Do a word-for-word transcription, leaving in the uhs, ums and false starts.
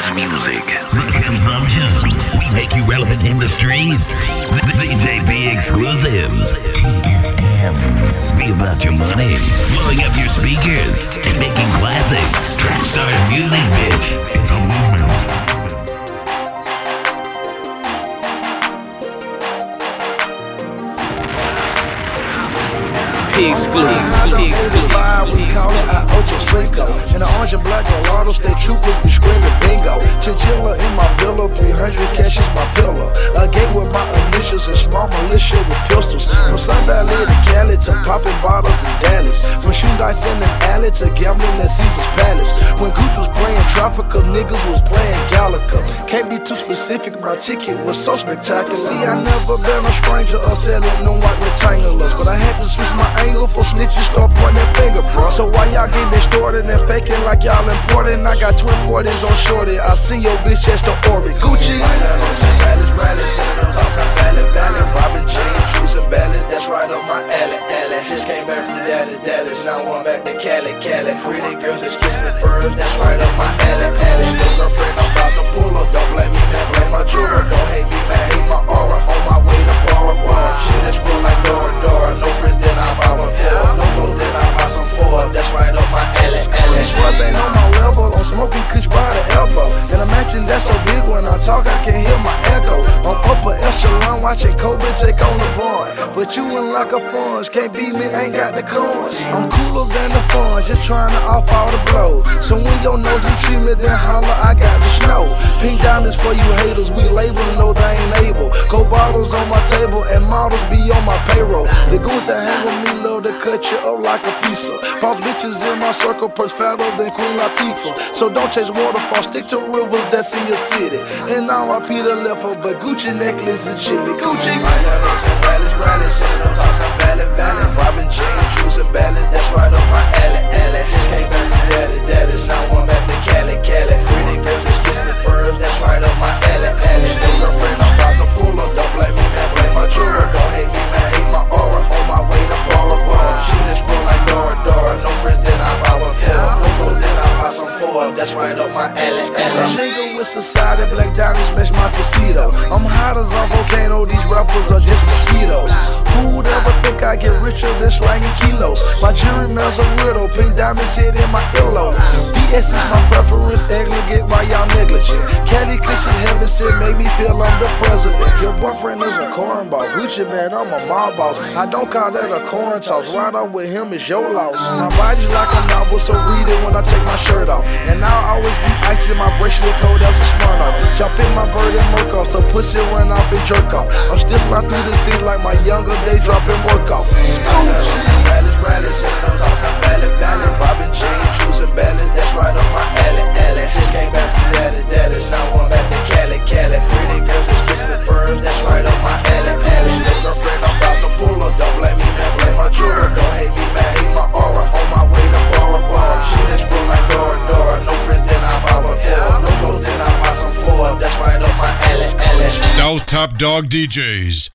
Trackstar's music. The consumption. We make you relevant in the streets. The D J B exclusives. T S M. Be about your money. Blowing up your speakers and making classics. Trackstar's music, bitch. It's a movement. Exclusive. We call it our Ocho Cinco. In the orange and black Colorado, state troopers be screaming bingo. Chinchilla in my villa, three hundred cash is my pillow. A gate with my initials and small militia with pistols. From Sun Valley to Cali to popping bottles in Dallas. From shooting dice in an alley to gambling at Caesar's Palace. When Goose was playing Trafficker, niggas was playing Galaga. Can't be too specific, my ticket was so spectacular. See, I never been a stranger or selling them white rectangulars, but I had to switch my angle for snitches start pointing their finger, bro. So why y'all getting distorted and faking like y'all important? I got twin forties on shorty. I see your bitch as the orbit. Gucci. Rallies, rallies, tossing valley, valley, robbing chains, choosing balance. That's right up my alley, alley. Just came back from Dallas, Dallas. Now I'm going back to Cali, Cali. Pretty girls is kissing first. That's right up my alley, alley. Still girlfriend, I'm about to pull up. Don't blame me, man, blame my jeweler. Don't hate me, man, hate my aura. On my way to Bora Bora. Shit is real like Dora Dora. No friends, then I buy one for. No clothes, then I buy some for. That's right up my alley, alley. Scrub ain't on my level. I'm smoking kush by the elbow. And a mansion that's so big when I talk, I can hear my echo. I'm upper echelon watching Kobe take on LeBron. But you in like a funds, can't beat me, ain't got the coins. I'm cooler than the funds, just trying to off all the blows. So when your nose you treat me, then holler, I got the snow. Pink diamonds for you haters, we label, no they ain't able. Gold bottles on my table and models be on my payroll. The goons that hang with me love to cut you up like a pizza. Boss bitches in my circle, purse fatter than Queen Latifah. So don't chase waterfalls, stick to rivers that's in your city. And now I Peter left her, but Gucci necklace and chili. Gucci. Rallies, rallies, tossing valley, valley, robbing chains, choosing balance. That's right up my alley, alley. Just came back from Dallas, Dallas. Now I'm going back to Cali, Cali. Pretty girls is kissing first. That's right up my alley, alley. Still girlfriend, I'm about to pull up. Don't blame me, man, blame my jeweler. Don't hate me, man, hate my aura. On my way to Bora Bora. Shit is real like Dora Dora. No friends, then I buy one for. No clothes, then I buy some for. That's right up my alley, alley. Nigga with society, black diamonds match my tuxedo. I'm hot as a volcano. These rappers are just mosquitoes. Who would ever think I get richer than slanging kilos? My jury man's a widow, pink diamonds sit in my earlobe. B S is my preference, negligent while y'all negligent. Caddy cushion heaven said make me feel I'm the president. Your boyfriend is a cornball, Gucci man, I'm a mob boss. I don't call that a coin toss, right off with him is your loss. My body's like a novel, so read it when I take my shirt off. And I'll always be icy, my bracelet cold as a Smirnoff. Chop in my bird and murk off, so pussy run off and jerk off. I'm still flying through the city like my younger day dropping work off. Rallies, rallies, tossing valley, valley, robbing chains, choosing balance. That's right up my alley, alley. Just came back from Dallas, Dallas. Now I'm going back to Cali, Cali. Pretty girls is kissing first. That's right up my alley, alley. Still girlfriend, I'm about to pull up. Don't blame me, man, blame my jeweler. Don't hate me, man, hate my aura. On my way to Bora Bora. Shit is real like Dora Dora. No friends, then I buy one for. No clothes, then I buy some for. That's right up my alley, alley. South Top Dog D Js.